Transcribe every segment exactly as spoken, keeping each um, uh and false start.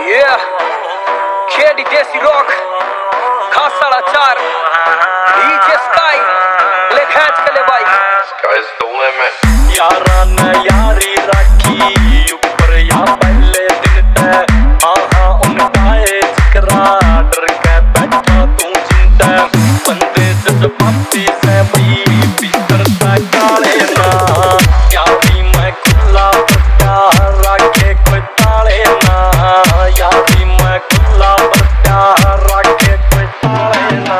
Yeah, Candy Desi Rock, Khasala Char, D J Sky, ले खैच के ले भाई। Sky's the limit. यारा ने यारी राखी ऊपर या पहले दिन ते आहा उनका ये जिक्रा डर के बैठा तू चिंता बंदे जज्बाती से भी भीतर से काले ना यारी मैं खुला बच्चा राखे कोई ताले ना यारी मैं खुला बच्चा राखे कोई ताले ना।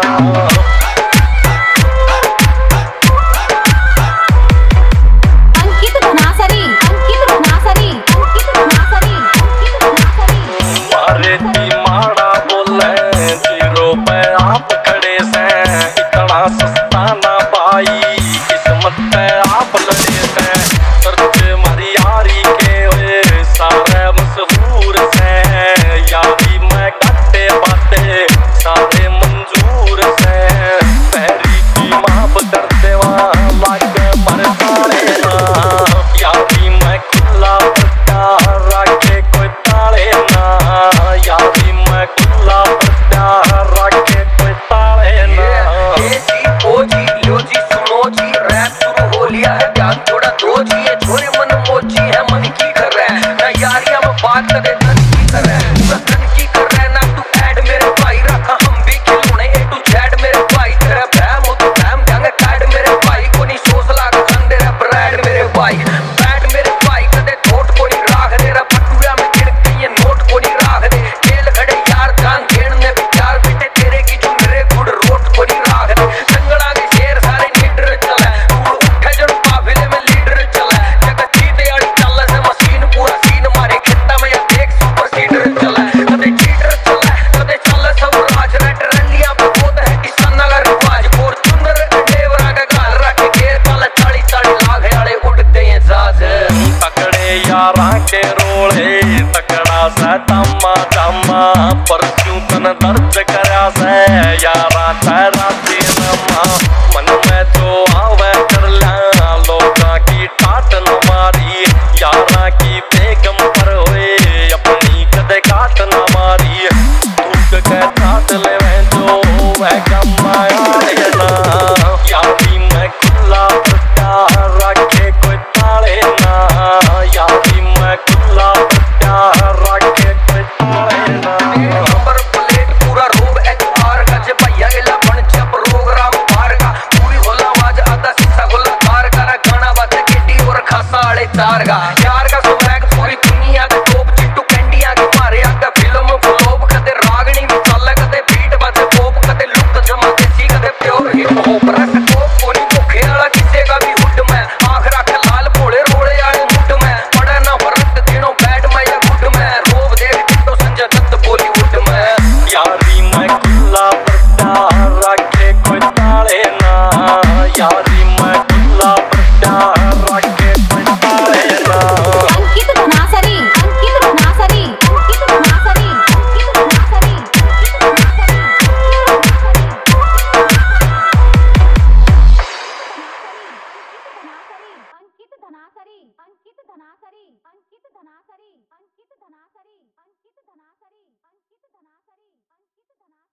सस्ता ना पाई किस्मत पे आप लड़े से करते मारी यारी के हुए सारे मशहूर से यारी मैं काटे बाते सारे मंजूर से पैरी की माप करते वहाँ लाके मर ताले ना यारी मैं खुला बच्चा राखे कोई ताले ना यारी मैं खुला बच्चा राखे कोई ताले ना। थोड़ा दो जी है छोरे मन मोची है मन की कर रहा है ना यारियां में बात करे धन की कर रहा है पूरा धन की कर रहा है ना तू ऐड मेरे भाई रखा हम भी खिलौने ए टू जेड मेरे भाई तेरा भैम हो तो भैम जाएंगे कैड मेरे भाई को नहीं सोच लाग खंडे रे ब्रांड मेरे भाई बैड मेरे भाई कदे थोट को नहीं राख दे रे पटुआ में गिर के ये नोट को नहीं राख दे खेल खड़े यार जान घेण ने विचार बेटे तेरे की जो मेरे गुड़ रोट को नहीं राख दे जंगला के शेर सारे नीडर चला तू उठे जड़ काफिले में लीडर चला जगह जीते वाली चल से मशीन पूरा सीन मारे खित्ता में या देख सुपर सीडर चला कदे चीटर चला कदे चल सब राज रेड रंडियां पे होत है किसान नगर रिवाज फॉर्च्यूनर डेवरा का गाल रख के चल चालीस चालीस लाख वाले उड़ते हैं साथ तकड़े यारा के रोले तकड़ा सा तम्मा तम्मा परस्यू तन दर्द करा से यारा तेरा तेरा मन में तो आवे कर ला लोगा की टाट न मारी यारा की बेगम पर हुए अपनी कदे काट न मारी तू के काट ले जो वह गमाया ना यारी मैं खुला बच्चा राखे कोई ताले ना यारी मैं खुला बच्चा राखे कोई ताले ना। नंबर प्लेट पूरा रोब एच आर का जे भैया इला बन जा प्रोग्राम पार का पूरी होला आवाज आधा शीशा खुला कार का गाना बाजे केटी और खासा वाले चार का यार का स्वैग पूरी दुनिया के टॉप चिट्टू कैंडियां के मारे आगा फिल्म फ्लॉप कदे रागनी भी चल कदे बीट बाजे पॉप कदे लुक जमा देसी कदे प्योर हिप हॉप रस कोप कोनी भूखे वाला किसे का भी हुड में आंख रख लाल भोले रोड़े वाले मुड में पड़ा ना फर्क दिनों बैड में या गुड में रोब देख टिट्टो संजय दत्त बॉलीवुड में यारी मैं खुला बच्चा राखे कोई ताले ना यार